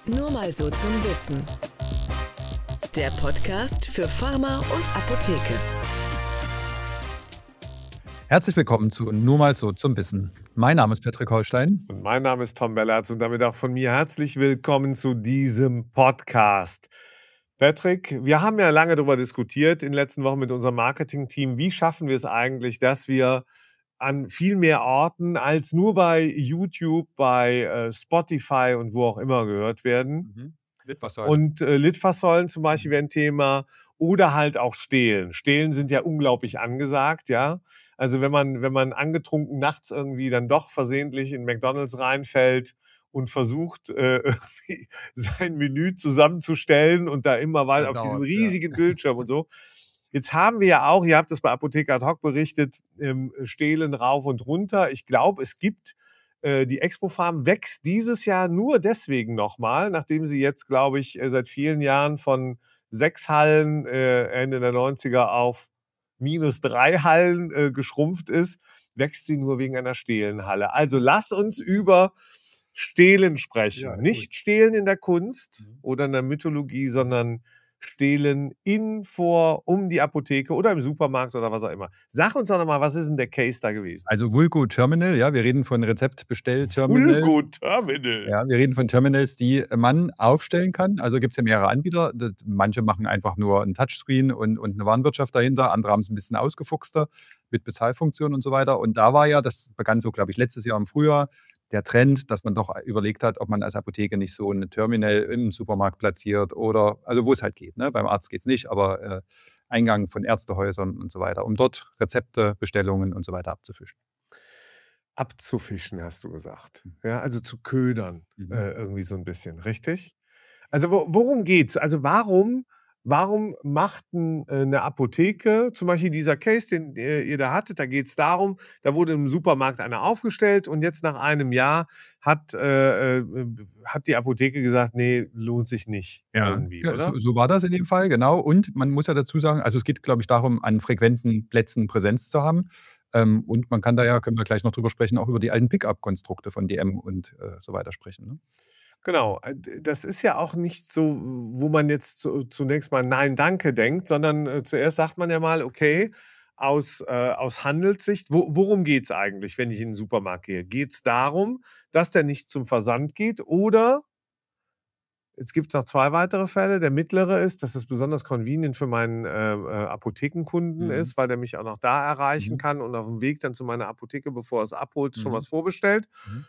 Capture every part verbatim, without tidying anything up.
Nur mal so zum Wissen. Der Podcast für Pharma und Apotheke. Herzlich willkommen zu Nur mal so zum Wissen. Mein Name ist Patrick Holstein. Und mein Name ist Tom Bellertz und damit auch von mir herzlich willkommen zu diesem Podcast. Patrick, wir haben ja lange darüber diskutiert in den letzten Wochen mit unserem Marketing-Team. Wie schaffen wir es eigentlich, dass wir an viel mehr Orten als nur bei YouTube, bei äh, Spotify und wo auch immer gehört werden. Mhm. Litfaßsäulen. Und äh, Litfaßsäulen zum Beispiel wäre ein Thema. Oder halt auch Stehlen. Stehlen sind ja unglaublich angesagt, ja. Also wenn man, wenn man angetrunken nachts irgendwie dann doch versehentlich in McDonald's reinfällt und versucht, äh, irgendwie sein Menü zusammenzustellen und da immer weiter auf diesem riesigen ja. Bildschirm und so. Jetzt haben wir ja auch, ihr habt das bei Apotheker ad hoc berichtet, ähm, Stehlen rauf und runter. Ich glaube, es gibt äh, die Expo-Farm wächst dieses Jahr nur deswegen nochmal, nachdem sie jetzt, glaube ich, äh, seit vielen Jahren von sechs Hallen äh, Ende der neunziger auf minus drei Hallen äh, geschrumpft ist, wächst sie nur wegen einer Stehlenhalle. Also lass uns über Stehlen sprechen. Ja, nicht Stehlen in der Kunst oder in der Mythologie, sondern Stehlen in, vor, um die Apotheke oder im Supermarkt oder was auch immer. Sag uns doch nochmal, was ist denn der Case da gewesen? Also Vulgo Terminal, ja, wir reden von Rezeptbestell-Terminals. Vulgo Terminal. Ja, wir reden von Terminals, die man aufstellen kann. Also gibt es ja mehrere Anbieter. Manche machen einfach nur ein Touchscreen und, und eine Warenwirtschaft dahinter. Andere haben es ein bisschen ausgefuchster mit Bezahlfunktionen und so weiter. Und da war ja, das begann so, glaube ich, letztes Jahr im Frühjahr, der Trend, dass man doch überlegt hat, ob man als Apotheke nicht so ein Terminal im Supermarkt platziert oder, also wo es halt geht. Ne? Beim Arzt geht es nicht, aber äh, Eingang von Ärztehäusern und so weiter, um dort Rezepte, Bestellungen und so weiter abzufischen. Abzufischen, hast du gesagt. Ja, also zu ködern, Mhm. äh, irgendwie so ein bisschen, richtig? Also wo, worum geht's? Also warum, warum macht ein, äh, eine Apotheke, zum Beispiel dieser Case, den äh, ihr da hattet, da geht's darum, da wurde im Supermarkt einer aufgestellt und jetzt nach einem Jahr hat, äh, äh, hat die Apotheke gesagt, nee, lohnt sich nicht Ja, irgendwie, ja, oder? so, so war das in dem Fall, genau. Und man muss ja dazu sagen, also es geht, glaube ich, darum, an frequenten Plätzen Präsenz zu haben. Ähm, und man kann da ja, können wir gleich noch drüber sprechen, auch über die alten Pick-up-Konstrukte von D M und äh, so weiter sprechen. Ne? Genau, äh, d- das ist ja auch nicht so, wo man jetzt zu, zunächst mal Nein, danke denkt, sondern äh, zuerst sagt man ja mal, okay, aus, äh, aus Handelssicht, wo, worum geht es eigentlich, wenn ich in den Supermarkt gehe? Geht es darum, dass der nicht zum Versand geht oder, jetzt gibt es noch zwei weitere Fälle, der mittlere ist, dass es besonders convenient für meinen äh, äh, Apothekenkunden Mhm. ist, weil der mich auch noch da erreichen Mhm. kann und auf dem Weg dann zu meiner Apotheke, bevor er es abholt, schon Mhm. was vorbestellt. Mhm.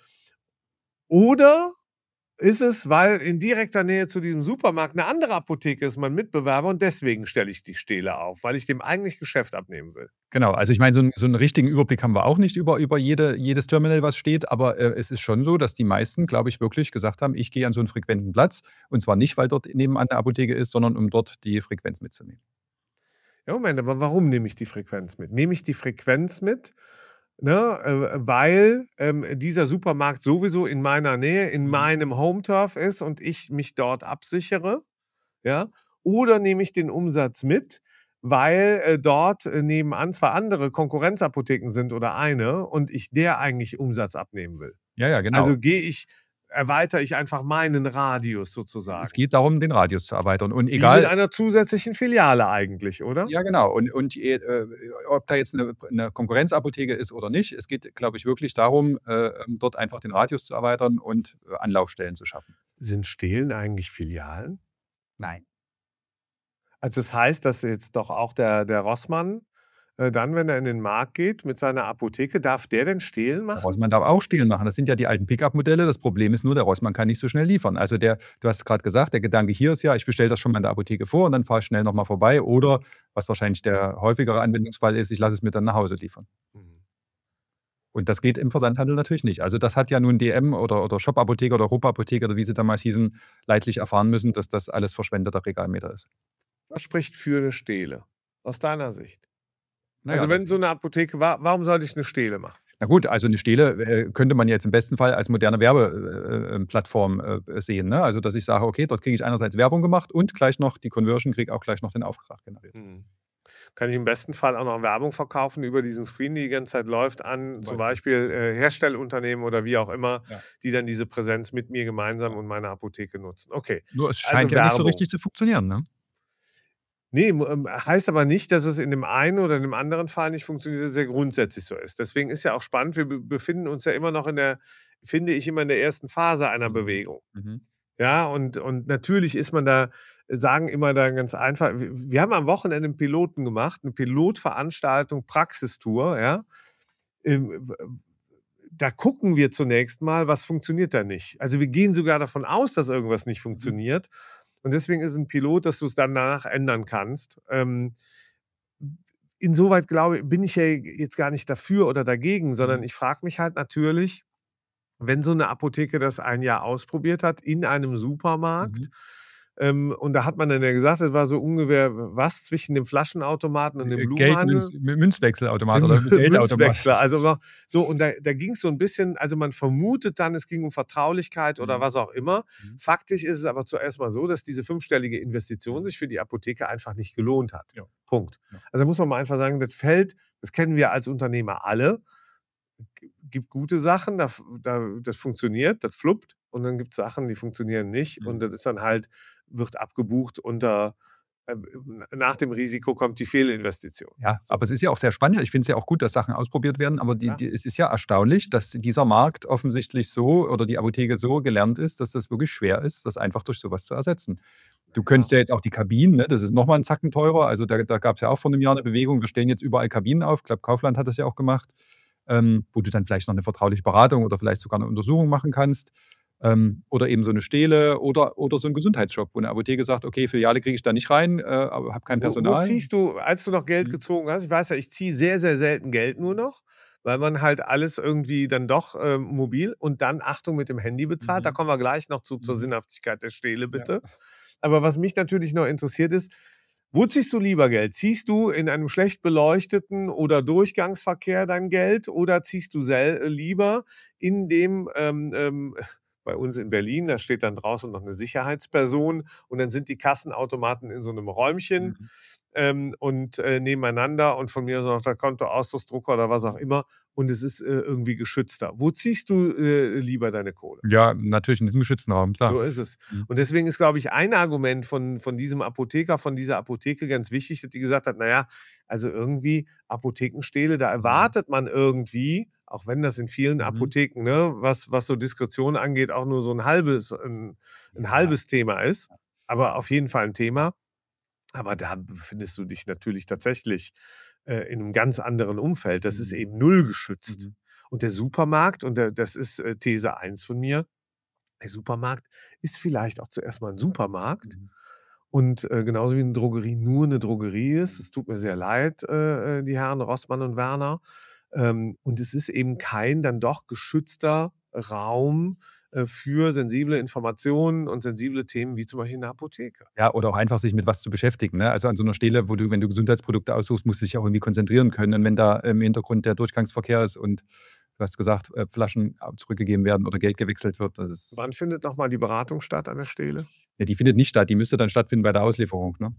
Oder ist es, weil in direkter Nähe zu diesem Supermarkt eine andere Apotheke ist, mein Mitbewerber, und deswegen stelle ich die Stele auf, weil ich dem eigentlich Geschäft abnehmen will. Genau, also ich meine, so, einen- so einen richtigen Überblick haben wir auch nicht über, über jede, jedes Terminal, was steht, aber äh, es ist schon so, dass die meisten, glaube ich, wirklich gesagt haben, ich gehe an so einen frequenten Platz und zwar nicht, weil dort nebenan eine Apotheke ist, sondern um dort die Frequenz mitzunehmen. Ja, Moment, aber warum nehme ich die Frequenz mit? Nehme ich die Frequenz mit, ne, äh, weil ähm, dieser Supermarkt sowieso in meiner Nähe, in Mhm. meinem Home-Turf ist und ich mich dort absichere? Ja? Oder nehme ich den Umsatz mit, weil äh, dort äh, nebenan zwar andere Konkurrenzapotheken sind oder eine und ich der eigentlich Umsatz abnehmen will? Ja, ja, genau. Also gehe ich, erweitere ich einfach meinen Radius Es sozusagen. geht darum, den Radius zu erweitern. Und Wie mit egal, einer zusätzlichen Filiale eigentlich, oder? ja, genau. Und, und äh, ob da jetzt eine, eine Konkurrenzapotheke ist oder nicht, es geht, glaube ich, wirklich darum, äh, dort einfach den Radius zu erweitern und äh, Anlaufstellen zu schaffen. Sind Stehlen eigentlich Filialen? Nein. Also das heißt, dass jetzt doch auch der, der Rossmann äh, dann, wenn er in den Markt geht mit seiner Apotheke, darf der denn Stehlen Der machen? Rossmann darf auch Stehlen machen. Das sind ja die alten Pickup-Modelle. Das Problem ist nur, der Rossmann kann nicht so schnell liefern. Also der, du hast es gerade gesagt, der Gedanke hier ist ja, ich bestelle das schon mal in der Apotheke vor und dann fahre ich schnell nochmal vorbei. Oder, was wahrscheinlich der häufigere Anwendungsfall ist, ich lasse es mir dann nach Hause liefern. Mhm. Und das geht im Versandhandel natürlich nicht. Also das hat ja nun D M oder, oder Shop-Apotheker oder Europa-Apotheker oder wie sie damals hießen, leidlich erfahren müssen, dass das alles verschwendeter Regalmeter ist. Was spricht für eine Stele aus deiner Sicht? Naja, Also wenn das- so eine Apotheke war, warum sollte ich eine Stele machen? Na gut, also eine Stele äh, könnte man jetzt im besten Fall als moderne Werbeplattform äh, sehen. Ne? Also dass ich sage, okay, dort kriege ich einerseits Werbung gemacht und gleich noch die Conversion, kriege auch gleich noch den Auftrag generiert. Mhm. kann ich im besten Fall auch noch Werbung verkaufen über diesen Screen, die die ganze Zeit läuft, an Zum zum Beispiel. Beispiel äh, Herstellunternehmen oder wie auch immer, Ja. die dann diese Präsenz mit mir gemeinsam Ja. und meiner Apotheke nutzen. Okay, Nur es also scheint ja nicht so Werbung. richtig zu funktionieren, ne? Nee, mu- ähm, heißt aber nicht, dass es in dem einen oder in dem anderen Fall nicht funktioniert, dass es ja grundsätzlich so ist. Deswegen ist ja auch spannend, wir be- befinden uns ja immer noch in der, finde ich, immer in der ersten Phase einer Mhm. Bewegung. Mhm. Ja, und, und natürlich ist man da, sagen immer da ganz einfach, wir, wir haben am Wochenende einen Piloten gemacht, eine Pilotveranstaltung, Praxistour, ja. Ähm, w- Da gucken wir zunächst mal, was funktioniert da nicht. Also wir gehen sogar davon aus, dass irgendwas nicht Mhm. funktioniert. Und deswegen ist ein Pilot, dass du es dann danach ändern kannst. Ähm, insoweit glaube ich, bin ich ja jetzt gar nicht dafür oder dagegen, sondern Mhm. ich frage mich halt natürlich, wenn so eine Apotheke das ein Jahr ausprobiert hat in einem Supermarkt, Mhm. ähm, und da hat man dann ja gesagt, das war so ungefähr was zwischen dem Flaschenautomaten und dem Äh, Geld, Blumenhandel? Münz, Münzwechselautomat Im oder Geldautomat. Münzwechsler, also noch so, und da, da ging es so ein bisschen, also man vermutet dann, es ging um Vertraulichkeit oder Mhm. was auch immer. Mhm. Faktisch ist es aber zuerst mal so, dass diese fünfstellige Investition Mhm. sich für die Apotheke einfach nicht gelohnt hat. Ja. Punkt. Ja. Also muss man mal einfach sagen, das fällt, das kennen wir als Unternehmer alle. G- Gibt gute Sachen, da, f- da, das funktioniert, das fluppt, und dann gibt es Sachen, die funktionieren nicht, und Mhm. das ist dann halt, wird abgebucht unter, äh, nach dem Risiko kommt die Fehlinvestition. Ja, So. aber es ist ja auch sehr spannend. Ich finde es ja auch gut, dass Sachen ausprobiert werden, aber die, Ja. die, es ist ja erstaunlich, dass dieser Markt offensichtlich so oder die Apotheke so gelernt ist, dass das wirklich schwer ist, das einfach durch sowas zu ersetzen. Du könntest ja jetzt auch die Kabinen, ne, das ist nochmal einen Zacken teurer. Also da, da gab es ja auch vor einem Jahr eine Bewegung, wir stellen jetzt überall Kabinen auf. Ich glaube, Kaufland hat das ja auch gemacht, ähm, wo du dann vielleicht noch eine vertrauliche Beratung oder vielleicht sogar eine Untersuchung machen kannst. Ähm, oder eben so eine Stele oder, oder so ein Gesundheitsshop, wo eine Apotheke sagt, okay, Filiale kriege ich da nicht rein, äh, aber habe kein Wo, wo Personal. ziehst du, als du noch Geld Mhm. gezogen hast, ich weiß ja, ich ziehe sehr, sehr selten Geld nur noch, weil man halt alles irgendwie dann doch ähm, mobil und dann, Achtung, mit dem Handy bezahlt. Da Mhm. kommen wir gleich noch zu, zur Mhm. Sinnhaftigkeit der Stele, Ja. bitte. Aber was mich natürlich noch interessiert ist, wo ziehst du lieber Geld? Ziehst du in einem schlecht beleuchteten oder Durchgangsverkehr dein Geld, oder ziehst du sel äh, lieber in dem, ähm, ähm, bei uns in Berlin, da steht dann draußen noch eine Sicherheitsperson, und dann sind die Kassenautomaten in so einem Räumchen Mhm. ähm, und äh, nebeneinander, und von mir aus noch der Kontoausdrucksdrucker oder was auch immer, und es ist äh, irgendwie geschützter. Wo ziehst du äh, lieber deine Kohle? Ja, natürlich in diesem geschützten Raum, klar. So ist es. Mhm. Und deswegen ist, glaube ich, ein Argument von, von diesem Apotheker, von dieser Apotheke ganz wichtig, dass die gesagt hat, naja, also irgendwie Apothekenstele, da erwartet man irgendwie, auch wenn das in vielen Mhm. Apotheken, ne, was, was so Diskretion angeht, auch nur so ein halbes, ein, ein Ja. halbes Thema ist, aber auf jeden Fall ein Thema. Aber da befindest du dich natürlich tatsächlich äh, in einem ganz anderen Umfeld. Das ist Mhm. eben null geschützt. Mhm. Und der Supermarkt, und der, das ist äh, These eins von mir, der Supermarkt ist vielleicht auch zuerst mal ein Supermarkt, Mhm. und äh, genauso wie eine Drogerie nur eine Drogerie ist. Mhm. Es tut mir sehr leid, äh, äh, die Herren Rossmann und Werner. Ähm, und es ist eben kein dann doch geschützter Raum äh, für sensible Informationen und sensible Themen wie zum Beispiel in der Apotheke. Ja, oder auch einfach sich mit was zu beschäftigen. Ne? Also an so einer Stelle, wo du, wenn du Gesundheitsprodukte aussuchst, musst du dich auch irgendwie konzentrieren können. Und wenn da im Hintergrund der Durchgangsverkehr ist und du hast gesagt, äh, Flaschen zurückgegeben werden oder Geld gewechselt wird, das ist, Wann findet nochmal die Beratung statt an der Stelle? ja, die findet nicht statt. Die müsste dann stattfinden bei der Auslieferung. Ne?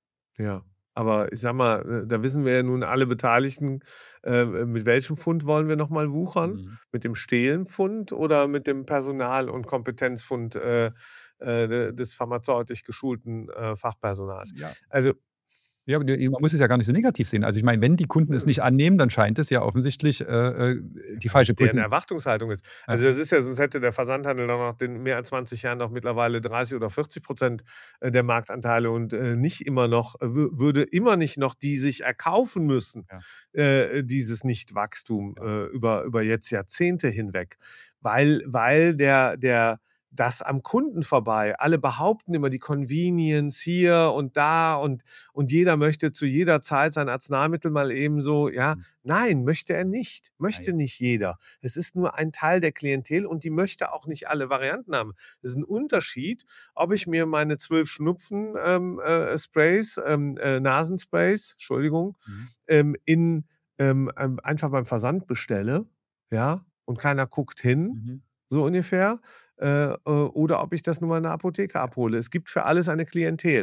Ja, aber ich sag mal, äh, da wissen wir ja nun alle Beteiligten, äh, mit welchem Pfund wollen wir nochmal wuchern? Mhm. Mit dem Stehlenpfund oder mit dem Personal- und Kompetenzpfund äh, äh, des pharmazeutisch geschulten äh, Fachpersonals? Ja. Also, Ja, aber die- man muss es ja gar nicht so negativ sehen. Also ich meine, wenn die Kunden es nicht annehmen, dann scheint es ja offensichtlich äh, äh, die falsche deren Kunden. Erwartungshaltung ist. Also das ist ja, sonst hätte der Versandhandel dann nach den mehr als zwanzig Jahren noch mittlerweile dreißig oder vierzig Prozent äh, der Marktanteile, und äh, nicht immer noch, äh, wü- würde immer nicht noch die sich erkaufen müssen, äh, dieses Nichtwachstum Ja. äh, über, über jetzt Jahrzehnte hinweg. Weil, weil der, der, das am Kunden vorbei. Alle behaupten immer die Convenience hier und da, und, und jeder möchte zu jeder Zeit sein Arzneimittel mal eben so, ja. Mhm. Nein, möchte er nicht. Möchte Nein. nicht jeder. Es ist nur ein Teil der Klientel, und die möchte auch nicht alle Varianten haben. Es ist ein Unterschied, ob ich mir meine zwölf Schnupfen ähm, äh, Sprays, ähm, äh, Nasensprays, Entschuldigung, Mhm. ähm, in ähm, ähm, einfach beim Versand bestelle, ja, und keiner guckt hin, Mhm. so ungefähr, äh, äh, oder ob ich das nur mal in der Apotheke abhole. Es gibt für alles eine Klientel.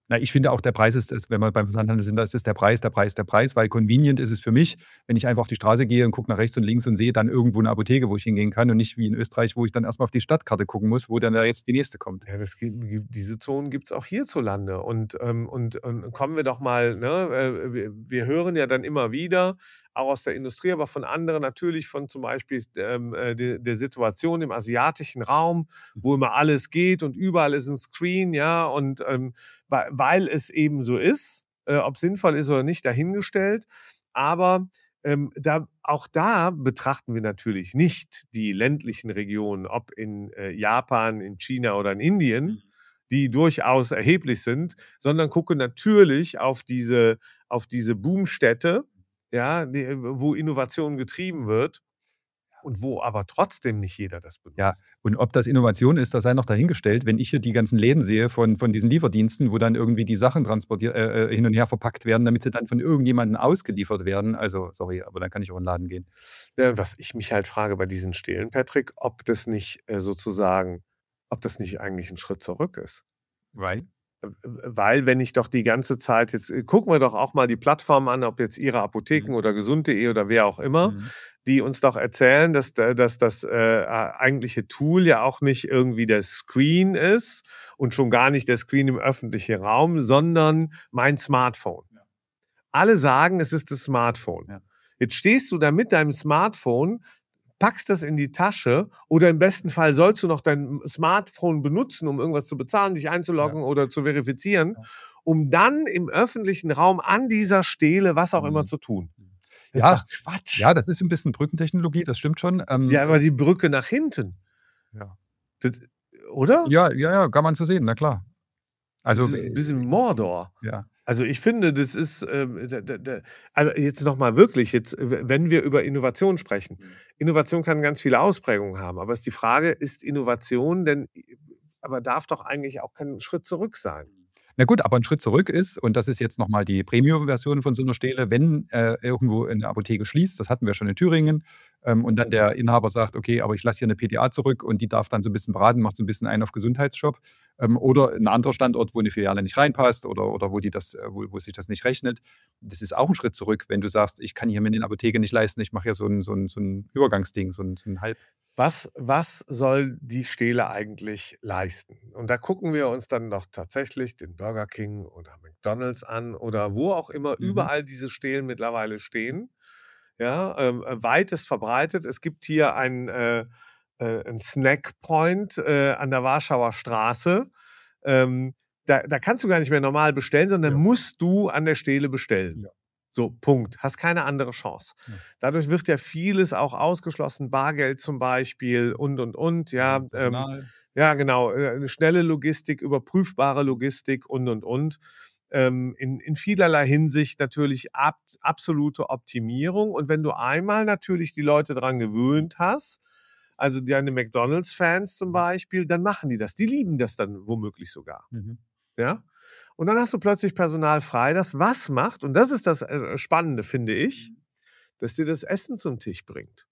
Na, ich finde auch, der Preis ist es, wenn wir beim Versandhandel sind, da ist es der Preis, der Preis, der Preis, weil convenient ist es für mich, wenn ich einfach auf die Straße gehe und gucke nach rechts und links und sehe dann irgendwo eine Apotheke, wo ich hingehen kann und nicht wie in Österreich, wo ich dann erstmal auf die Stadtkarte gucken muss, wo dann da jetzt die nächste kommt. Ja, das gibt, gibt, diese Zonen gibt es auch hierzulande. Und, ähm, und, und kommen wir doch mal, ne, äh, wir, wir hören ja dann immer wieder, auch aus der Industrie, aber von anderen natürlich, von zum Beispiel ähm, äh, der, der Situation im asiatischen Raum, wo immer alles geht und überall ist ein Screen, ja, und ähm, weil, weil es eben so ist, äh, ob sinnvoll ist oder nicht, dahingestellt. Aber ähm, da, auch da betrachten wir natürlich nicht die ländlichen Regionen, ob in äh, Japan, in China oder in Indien, die durchaus erheblich sind, sondern gucken natürlich auf diese, auf diese Boomstädte, ja, die, wo Innovation getrieben wird und wo aber trotzdem nicht jeder das benutzt. Ja, und ob das Innovation ist, das sei noch dahingestellt. Wenn ich hier die ganzen Läden sehe von, von diesen Lieferdiensten, wo dann irgendwie die Sachen transportiert, äh, hin und her verpackt werden, damit sie dann von irgendjemandem ausgeliefert werden. Also, sorry, aber dann kann ich auch in den Laden gehen. Ja, was ich mich halt frage bei diesen Stelen, Patrick, ob das nicht äh, sozusagen, ob das nicht eigentlich ein Schritt zurück ist. Right? Weil, wenn ich doch die ganze Zeit, jetzt äh, gucken wir doch auch mal die Plattformen an, ob jetzt ihre Apotheken Mhm. oder gesund punkt de oder wer auch immer, Mhm. die uns doch erzählen, dass, da- dass das äh, eigentliche Tool ja auch nicht irgendwie der Screen ist und schon gar nicht der Screen im öffentlichen Raum, sondern mein Smartphone. Ja. Alle sagen, es ist das Smartphone. Ja. Jetzt stehst du da mit deinem Smartphone, packst das in die Tasche oder im besten Fall sollst du noch dein Smartphone benutzen, um irgendwas zu bezahlen, dich einzuloggen oder zu verifizieren, Ja. um dann im öffentlichen Raum an dieser Stele was auch immer Mhm. zu tun. Das Ja. ist doch Quatsch. Ja, das ist ein bisschen Brückentechnologie, das stimmt schon. Ähm, Ja, aber die Brücke nach hinten, ja. das, oder? Ja, ja, ja, kann man so sehen, na klar. Also, Das ist ein bisschen Mordor. ja. Also ich finde, das ist, ähm, da, da, da, also jetzt nochmal wirklich, jetzt, äh, wenn wir über Innovation sprechen. Innovation kann ganz viele Ausprägungen haben, aber ist die Frage, ist Innovation denn, aber darf doch eigentlich auch kein Schritt zurück sein? Na gut, aber ein Schritt zurück ist, und das ist jetzt nochmal die Premium-Version von so einer Stele, wenn äh, irgendwo eine Apotheke schließt, das hatten wir schon in Thüringen, ähm, und dann der Inhaber sagt, okay, aber ich lasse hier eine P D A zurück und die darf dann so ein bisschen beraten, macht so ein bisschen einen auf Gesundheitsshop, ähm, oder ein anderer Standort, wo eine Filiale nicht reinpasst oder, oder wo, die das, äh, wo, wo sich das nicht rechnet. Das ist auch ein Schritt zurück, wenn du sagst, ich kann hier mir eine Apotheke nicht leisten, ich mache hier so ein, so ein, so ein Übergangsding, so ein, so ein Halb. Was, was soll die Stele eigentlich leisten? Und da gucken wir uns dann doch tatsächlich den Burger King oder McDonald's an oder wo auch immer Mhm. überall diese Stelen mittlerweile stehen. Ja, ähm, äh, weitest verbreitet. Es gibt hier einen, äh, äh, einen Snack-Point äh, an der Warschauer Straße. Ähm, da, da kannst du gar nicht mehr normal bestellen, sondern Ja. musst du an der Stele bestellen. Ja. So, Punkt. Hast keine andere Chance. Ja. Dadurch wird ja vieles auch ausgeschlossen, Bargeld zum Beispiel und, und, und. Ja, ähm, Personal. ja genau. äh, Eine schnelle Logistik, überprüfbare Logistik und, und, und. Ähm, in, in vielerlei Hinsicht natürlich ab, absolute Optimierung. Und wenn du einmal natürlich die Leute dran gewöhnt hast, also deine McDonalds-Fans zum Beispiel, dann machen die das. Die lieben das dann womöglich sogar. Mhm. Ja? Und dann hast du plötzlich Personal frei, das was macht, und das ist das äh, Spannende, finde ich, dass dir das Essen zum Tisch bringt.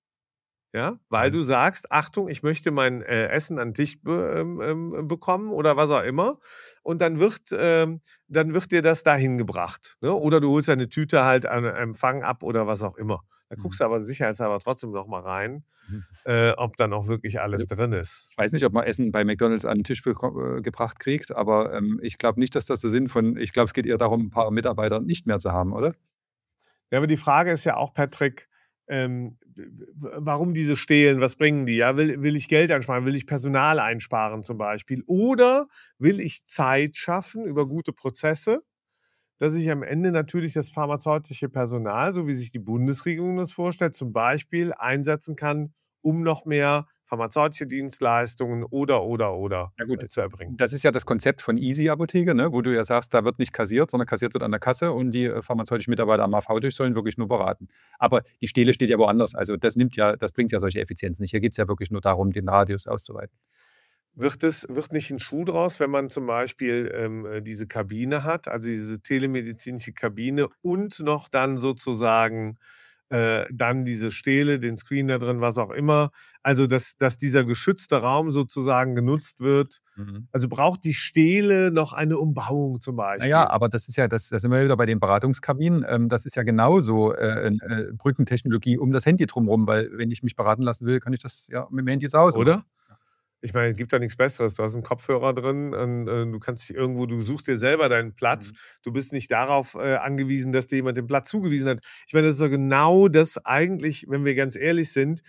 Ja, weil Mhm. du sagst, Achtung, ich möchte mein äh, Essen an den Tisch be ähm, ähm, bekommen oder was auch immer. Und dann wird, ähm, dann wird dir das dahin gebracht. Ne? Oder du holst deine Tüte halt an Empfang ab oder was auch immer. Da Mhm. guckst du aber sicherheitshalber trotzdem noch mal rein, Mhm. äh, ob da noch wirklich alles Also, drin ist. Ich weiß nicht, ob man Essen bei McDonald's an den Tisch beko- äh, gebracht kriegt, aber ähm, ich glaube nicht, dass das der Sinn von, ich glaube, es geht eher darum, ein paar Mitarbeiter nicht mehr zu haben, oder? Ja, aber die Frage ist ja auch, Patrick, ähm, w- w- warum diese Stehlen, was bringen die? Ja, will, will ich Geld einsparen, will ich Personal einsparen zum Beispiel? Oder will ich Zeit schaffen über gute Prozesse, dass ich am Ende natürlich das pharmazeutische Personal, so wie sich die Bundesregierung das vorstellt, zum Beispiel einsetzen kann, um noch mehr pharmazeutische Dienstleistungen oder, oder, oder Ja gut, äh, zu erbringen. das ist ja das Konzept von Easy-Apotheke, ne? Wo du ja sagst, da wird nicht kassiert, sondern kassiert wird an der Kasse und die äh, pharmazeutischen Mitarbeiter am A V-Tisch sollen wirklich nur beraten. Aber die Stele steht ja woanders. Also das nimmt ja, das bringt ja solche Effizienz nicht. Hier geht es ja wirklich nur darum, den Radius auszuweiten. Wird es, wird nicht ein Schuh draus, wenn man zum Beispiel ähm, äh, diese Kabine hat, also diese telemedizinische Kabine und noch dann sozusagen äh, dann diese Stele, den Screen da drin, was auch immer. Also, dass, dass dieser geschützte Raum sozusagen genutzt wird. Mhm. Also braucht die Stele noch eine Umbauung zum Beispiel. Naja, aber das ist ja, das, da sind wir wieder bei den Beratungskabinen. Ähm, das ist ja genauso äh, äh, Brückentechnologie um das Handy drumherum, weil wenn ich mich beraten lassen will, kann ich das ja mit dem Handy zu Hause machen. Oder? Ich meine, es gibt da nichts Besseres. Du hast einen Kopfhörer drin und äh, du kannst dich irgendwo, du suchst dir selber deinen Platz. Mhm. Du bist nicht darauf äh, angewiesen, dass dir jemand den Platz zugewiesen hat. Ich meine, das ist doch genau das eigentlich, wenn wir ganz ehrlich sind,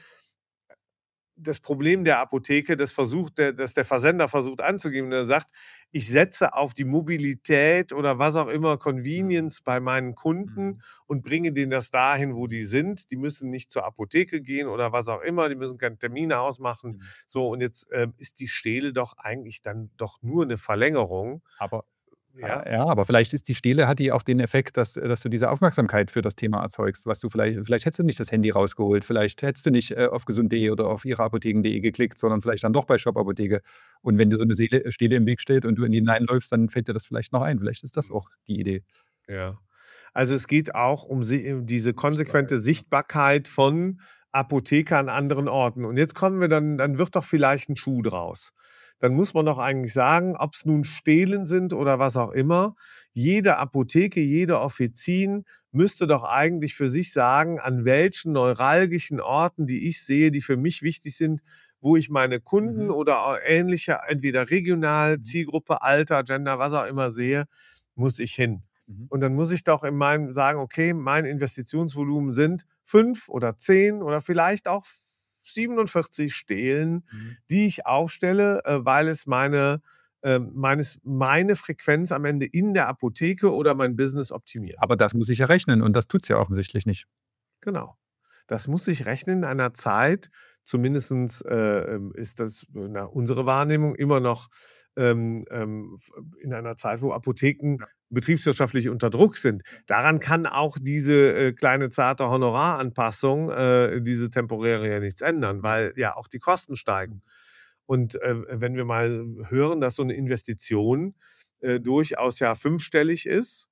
das Problem der Apotheke, das versucht der, dass der Versender versucht anzugeben. Und er sagt, ich setze auf die Mobilität oder was auch immer, Convenience bei meinen Kunden Mhm. und bringe denen das dahin, wo die sind. Die müssen nicht zur Apotheke gehen oder was auch immer. Die müssen keine Termine ausmachen. Mhm. So, und jetzt ähm, ist die Stele doch eigentlich dann doch nur eine Verlängerung. Aber Ja, ja, aber vielleicht ist die Stele, hat die auch den Effekt, dass, dass du diese Aufmerksamkeit für das Thema erzeugst, was du vielleicht, vielleicht hättest du nicht das Handy rausgeholt, vielleicht hättest du nicht äh, auf gesund punkt de oder auf ihre apotheken punkt de geklickt, sondern vielleicht dann doch bei Shop Apotheke. Und wenn dir so eine Seele, Stele im Weg steht und du in die hineinläufst, dann fällt dir das vielleicht noch ein. Vielleicht ist das auch die Idee. ja. Also es geht auch um si- um diese konsequente Sichtbarkeit von Apotheker an anderen Orten. Und jetzt kommen wir dann, dann wird doch vielleicht ein Schuh draus. Dann muss man doch eigentlich sagen, ob es nun Stelen sind oder was auch immer, jede Apotheke, jede Offizin müsste doch eigentlich für sich sagen, an welchen neuralgischen Orten, die ich sehe, die für mich wichtig sind, wo ich meine Kunden Mhm. oder auch ähnliche, entweder regional, Mhm. Zielgruppe, Alter, Gender, was auch immer sehe, muss ich hin. Mhm. Und dann muss ich doch in meinem sagen, okay, mein Investitionsvolumen sind fünf oder zehn oder vielleicht auch siebenundvierzig Stelen, Mhm. die ich aufstelle, äh, weil es meine, äh, meines, meine Frequenz am Ende in der Apotheke oder mein Business optimiert. Aber das muss ich ja rechnen und das tut es ja offensichtlich nicht. Genau. Das muss sich rechnen in einer Zeit, zumindest äh, ist das nach unserer Wahrnehmung immer noch ähm, ähm, in einer Zeit, wo Apotheken Ja. betriebswirtschaftlich unter Druck sind. Daran kann auch diese äh, kleine zarte Honoraranpassung, äh, diese temporäre ja nichts ändern, weil ja auch die Kosten steigen. Und äh, wenn wir mal hören, dass so eine Investition äh, durchaus ja fünfstellig ist,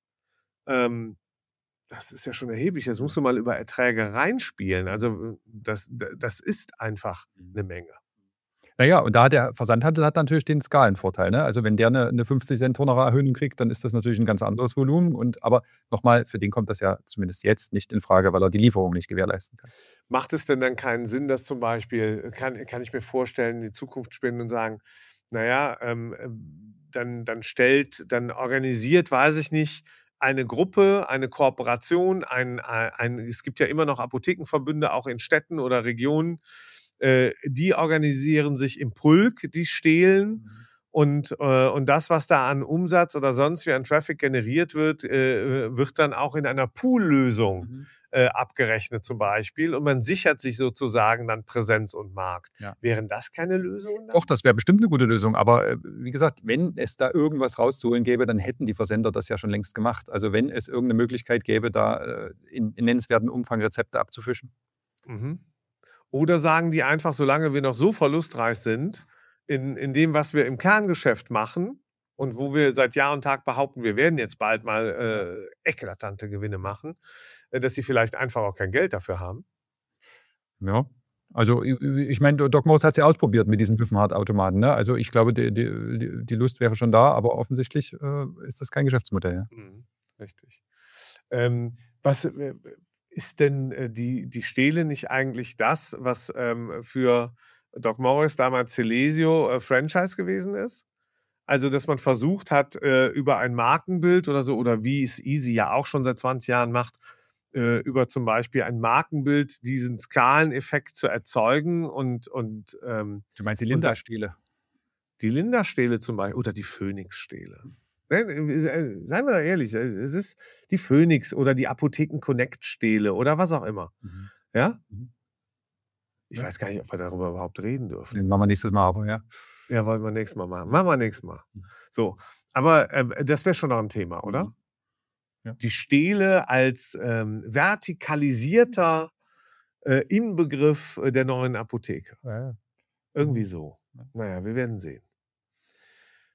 ähm, das ist ja schon erheblich. Das musst du mal über Erträge reinspielen. Also das, das ist einfach eine Menge. Naja, und da hat der Versandhandel hat natürlich den Skalenvorteil. Ne? Also wenn der eine, eine fünfzig Cent Honorarerhöhung kriegt, dann ist das natürlich ein ganz anderes Volumen. Und, aber nochmal, für den kommt das ja zumindest jetzt nicht in Frage, weil er die Lieferung nicht gewährleisten kann. Macht es denn dann keinen Sinn, dass zum Beispiel, kann, kann ich mir vorstellen, in die Zukunft spinnen und sagen, naja, ähm, dann, dann stellt, dann organisiert, weiß ich nicht, eine Gruppe, eine Kooperation, ein, ein, es gibt ja immer noch Apothekenverbünde, auch in Städten oder Regionen, äh, die organisieren sich im Pulk, die stehlen. Und, äh, und das, was da an Umsatz oder sonst wie an Traffic generiert wird, äh, wird dann auch in einer Poollösung Mhm. äh, abgerechnet zum Beispiel. Und man sichert sich sozusagen dann Präsenz und Markt. Ja. Wären das keine Lösungen? Doch, das wäre bestimmt eine gute Lösung. Aber äh, wie gesagt, wenn es da irgendwas rauszuholen gäbe, dann hätten die Versender das ja schon längst gemacht. Also wenn es irgendeine Möglichkeit gäbe, da äh, in, in nennenswerten Umfang Rezepte abzufischen. Mhm. Oder sagen die einfach, solange wir noch so verlustreich sind, in, in dem, was wir im Kerngeschäft machen und wo wir seit Jahr und Tag behaupten, wir werden jetzt bald mal äh, eklatante Gewinne machen, äh, dass sie vielleicht einfach auch kein Geld dafür haben? Ja. Also ich, ich meine, Doc Moos hat es ja ausprobiert mit diesen Büffenhardt-Automaten. Ne? Also ich glaube, die, die, die Lust wäre schon da, aber offensichtlich äh, ist das kein Geschäftsmodell. Ja? Mhm, richtig. Ähm, was äh, ist denn äh, die, die Stele nicht eigentlich das, was ähm, für Doc Morris damals Celesio äh, Franchise gewesen ist? Also, dass man versucht hat, äh, über ein Markenbild oder so, oder wie es Easy ja auch schon seit zwanzig Jahren macht, äh, über zum Beispiel ein Markenbild diesen Skaleneffekt zu erzeugen und, und ähm, Du meinst die Und da- Linda-Stele? die Linda-Stele zum Beispiel oder die Phoenix-Stele. Ne, äh, Seien wir da ehrlich, äh, es ist die Phoenix oder die Apotheken-Connect-Stele oder was auch immer. Mhm. Ja? Mhm. Ich weiß gar nicht, ob wir darüber überhaupt reden dürfen. Den machen wir nächstes Mal, aber ja. Ja, wollen wir nächstes Mal machen. Machen wir nächstes Mal. Mhm. So, aber äh, das wäre schon noch ein Thema, oder? Mhm. Ja. Die Stele als ähm, vertikalisierter äh, Inbegriff äh, der neuen Apotheke. Ja. Irgendwie Mhm. so. Ja. Naja, wir werden sehen.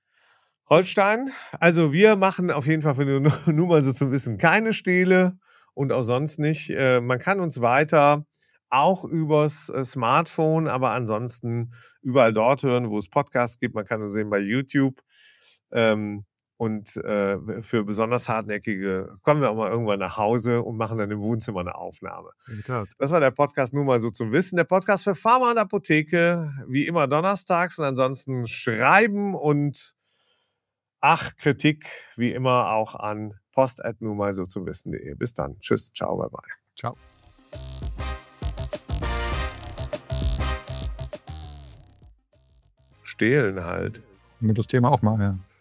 Holstein, also wir machen auf jeden Fall, für nur, nur mal so zu wissen, keine Stele und auch sonst nicht. Äh, man kann uns weiter auch übers äh, Smartphone, aber ansonsten überall dort hören, wo es Podcasts gibt. Man kann uns sehen bei YouTube. Ähm, und äh, für besonders Hartnäckige kommen wir auch mal irgendwann nach Hause und machen dann im Wohnzimmer eine Aufnahme. Das war der Podcast nur mal so zum Wissen. Der Podcast für Pharma und Apotheke, wie immer donnerstags. Und ansonsten schreiben und ach, Kritik, wie immer auch an post at nur mal so zum Wissen punkt de. Bis dann. Tschüss, ciao, bye bye. Ciao. Stehlen halt. Mit das Thema auch mal, ja.